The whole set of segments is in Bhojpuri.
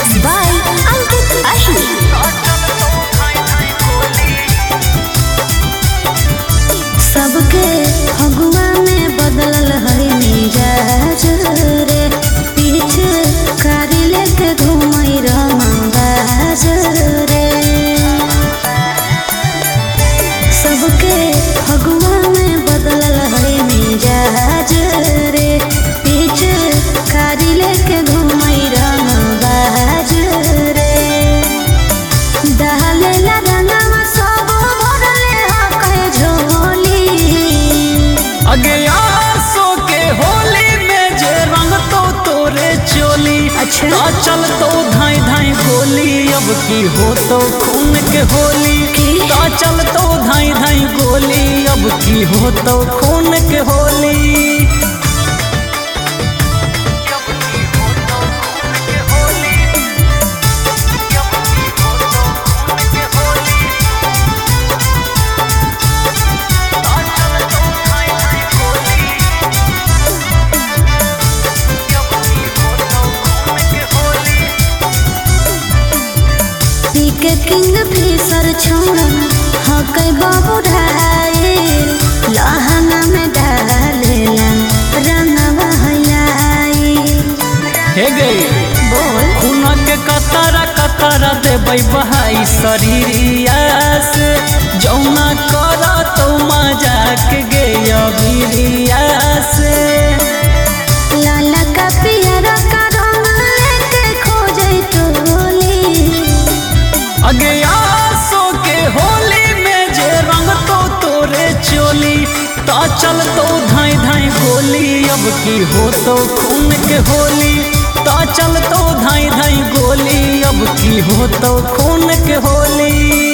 Mixed by Ankit Ahi. सबके फगुआ में बदलल है मिजाज रे, पीछे कारी लेके घूमई रमाबाज रे। सबके फगुआ में बदलल है मिजाज रे, पीछे कारी लेके घूमई रमाबाज रे। डालेला रंगवा सब भरले हकै झोली, अगे आसो के होली में जे रंग तो तोरे चोली। अच्छा। तो चल तो धाई धाई गोली, अब की हो तो खून के होली। तो चल तो धाई धाई गोली, अब की हो तो खून के होली। पीके किंग फिशर छोड़ा हकै बाबू ढाई, लहंगा में डालेला रंगवा हलाई। हे गई बोल खून के कतरा कतरा देबै बहाई शरीरिया से, जौना कर तो मजाक गया बिरिया से। लाला का पियरा का रंग लेके खोजै टोली, अगे आसो के होली में जे रंग तो तोरे चोली। तो चल तो धाई धाई गोली, अब की हो तो खून के होली। तो चल तो धाई धाई गोली, अब की हो तो खून के होली।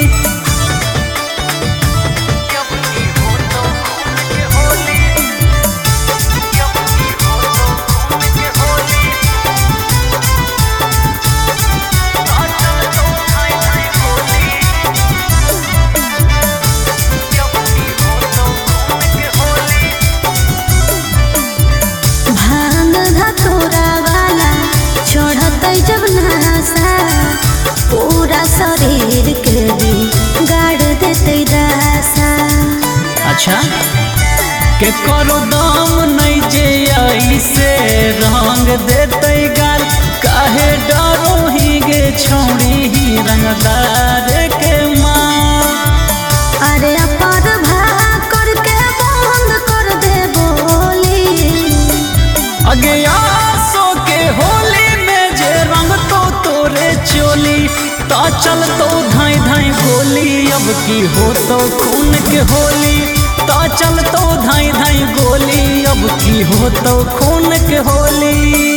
भांग धतूरा वाला छोड़तै जब नशा, पूरा शरीर के भी गाड़ देतै दशा। अच्छा के करो दाम नहीं जे ऐसे रंग देते गाल, काहे डरो ही गे छोड़ी ही रंगदार के माँ। अरे अपर भाग करके बंद कर दे बोली, अगे आसो के होली में जे रंग तो तोरे चोली। तो चल तो धाई धाई गोली, अब की हो तो खून के होली। तो चल तो धाई धाई गोली, अब की हो तो खून के होली।